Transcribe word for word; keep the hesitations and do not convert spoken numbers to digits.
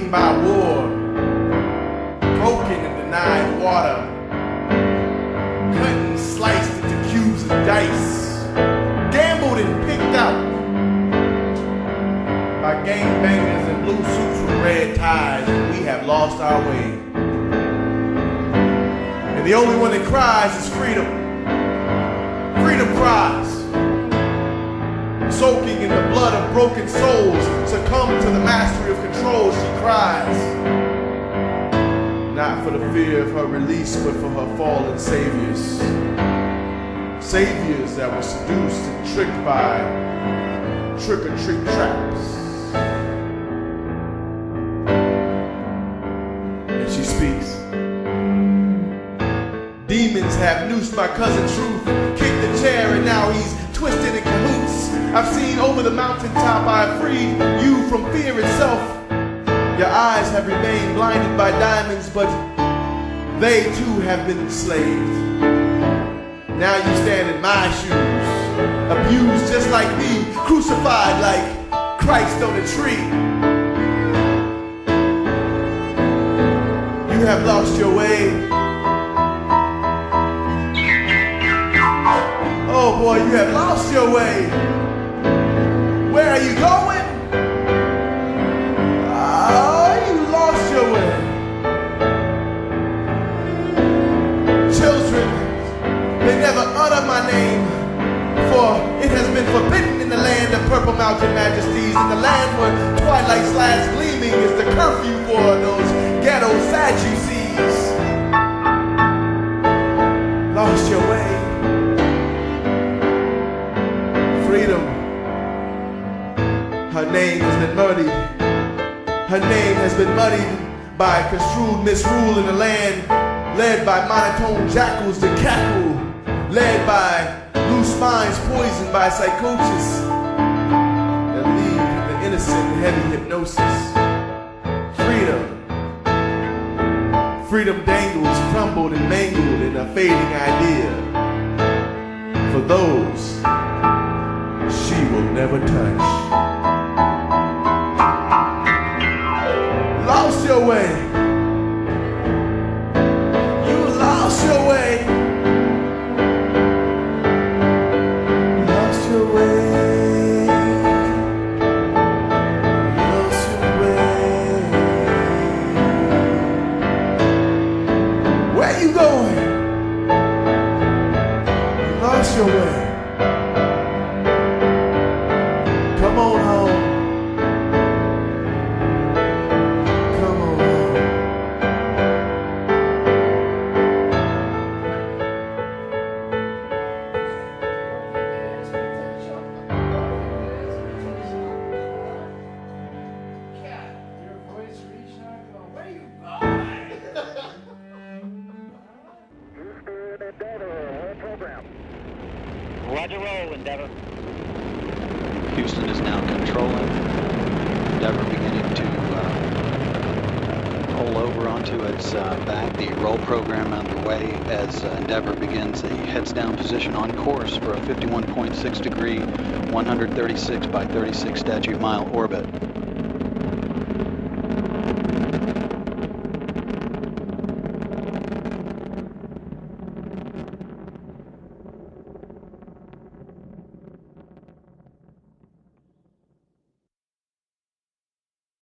shaken by war, broken and denied water, cut and sliced into cubes of dice, gambled and picked out by gangbangers in blue suits with red ties, and we have lost our way. And the only one that cries is freedom. Freedom cries. Soaking in the blood of broken souls, succumb to the mastery of control, she cries. Not for the fear of her release, but for her fallen saviors. Saviors that were seduced and tricked by trick-or-treat traps. And she speaks. Demons have noosed my cousin Truth, kicked the chair and now he's twisted in cahoots. I've seen over the mountaintop, I have freed you from fear itself. Your eyes have remained blinded by diamonds, but they too have been enslaved. Now you stand in my shoes, abused just like me, crucified like Christ on a tree. You have lost your way. Oh boy, you have lost your way. Where are you going? Oh, you lost your way. Children, they never utter my name, for it has been forbidden in the land of purple mountain majesties, in the land where twilight's last gleaming is the curfew for those ghetto Sadducees. Lost your way. Freedom. Her name has been muddied. Her name has been muddied by construed misrule in the land, led by monotone jackals that cackle, led by loose minds poisoned by psychosis that leave the innocent in heavy hypnosis. Freedom. Freedom dangles, crumbled and mangled in a fading idea for those she will never touch. Lost your way. You lost your way. Lost your way. Lost your way. Where you going? You lost your way. Come on home. Come on home. Cat, your voice reached out. Where you going? Roger, roll, Endeavor. Houston is now controlling. Endeavor beginning to uh, pull over onto its uh, back. The roll program underway as uh, Endeavor begins a heads down position on course for a fifty-one point six degree, one hundred thirty-six by thirty-six statute mile orbit.